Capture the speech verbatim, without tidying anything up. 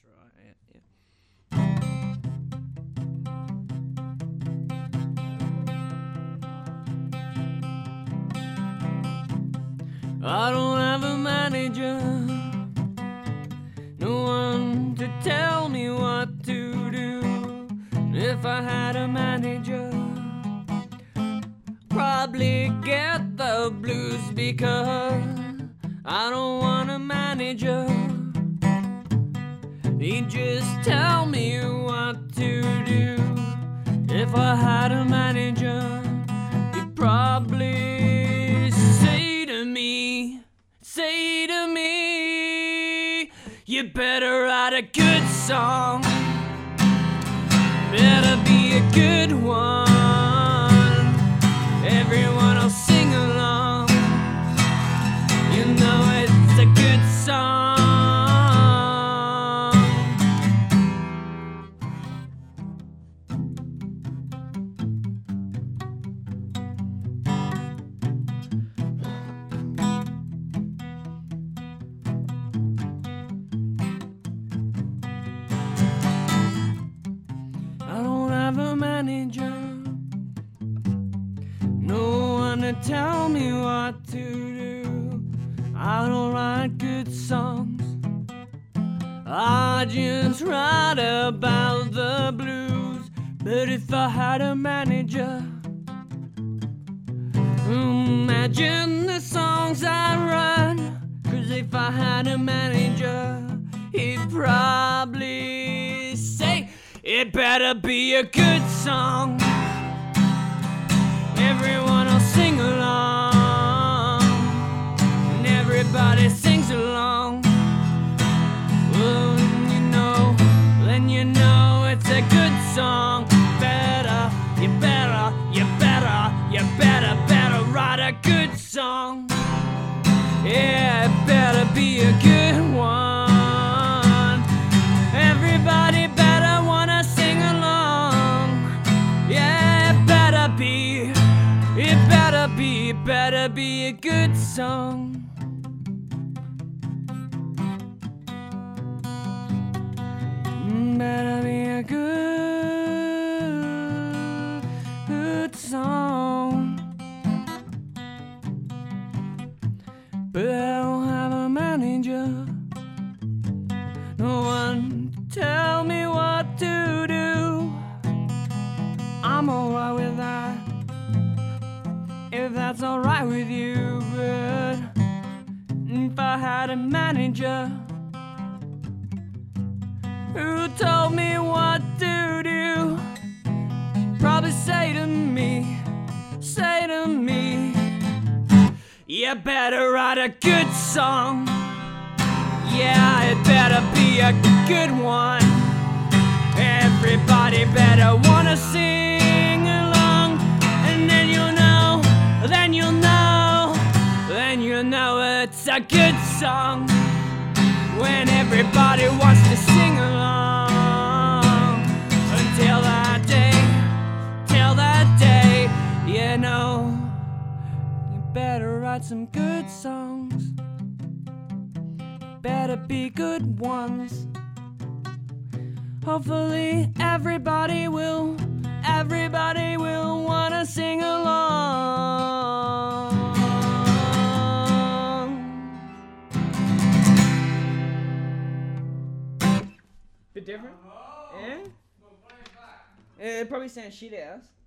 That's right. Yeah. I don't have a manager, no one to tell me what to do. If I had a manager, probably get the blues, because I don't want a manager. He'd just tell me what to do. If I had a manager, he'd probably say to me, say to me, you better write a good song, better be a good one. Everyone will sing along, you know it's a good song. I don't have a manager, no one to tell me what to do. I don't write good songs, I just write about the blues. But if I had a manager, imagine the songs I write. 'Cause if I had a manager, he'd probably say, it better be a good song, everyone will sing along, and everybody sings along. Well, then you know, then you know it's a good song. Better, you better, you better, you better, better write a good song. Yeah, it better be a good one. Everybody better wanna sing along. Yeah, it better be, it better be, it better be a good song. Better be a good, good song. But I don't have a manager, no one to tell me what to do. I'm alright with that, if that's alright with you. But if I had a manager who told me what to do, probably say to me, say to me, you better write a good song. Yeah, it better be a good one. Everybody better wanna sing along, and then you'll know, then you'll know, then you'll know it's a good song. When everybody wants to sing along, until that day, till that day, you know, you better write some good songs, better be good ones. Hopefully everybody will, everybody will wanna sing along. Bit different? Yeah? It probably sounds shit ass.